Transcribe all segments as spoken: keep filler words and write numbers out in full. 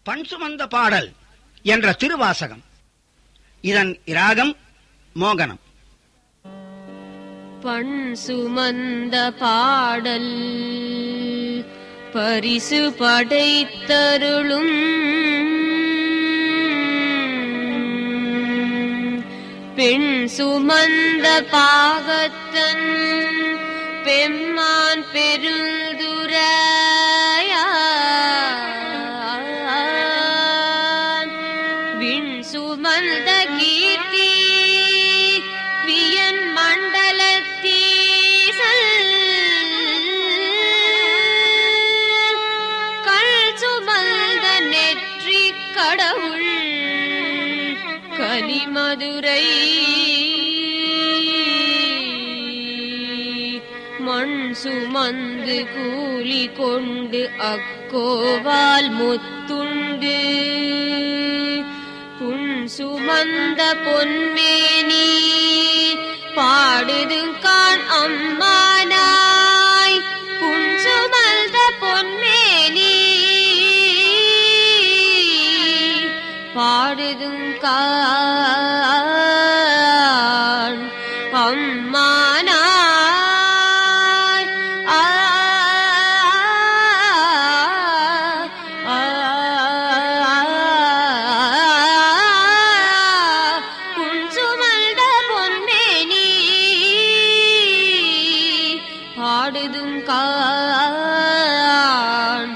பண் சுமந்த பாடல் என்ற திருவாசகம். இதன் இராகம் மோகனம். பண் சுமந்த பாடல் பரிசு படைத்தருளும் பெண் சுமந்த பாகத்தன் பெம்மான் பெருந்துரையான் விண் சுமந்த கீர்த்தி வியன் மண்டலத்தீசல் கள் சுமந்த நெற்றி கடவுள் கலிமதுரை மண் சுமந்து கூலி கொண்டு அக்கோவால் முத்துண்டு புன் சுமந்த பொன்மேனி பாடுதுங்கான் அம்மானாய் புன் சுமந்த பொன்மேனி பாடுதுங்கான் அம்மானாய் பாடுதுங்கான்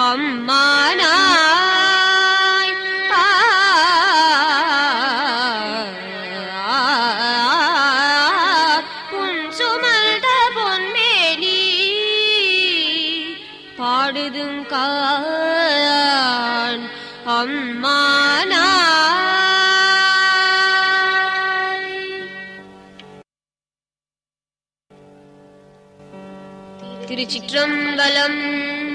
அம்மானாய் புன் சுமந்த பொன்மேனி பாடுதுங்கான் அம்மானாய். திருச்சிற்றம்பலம்.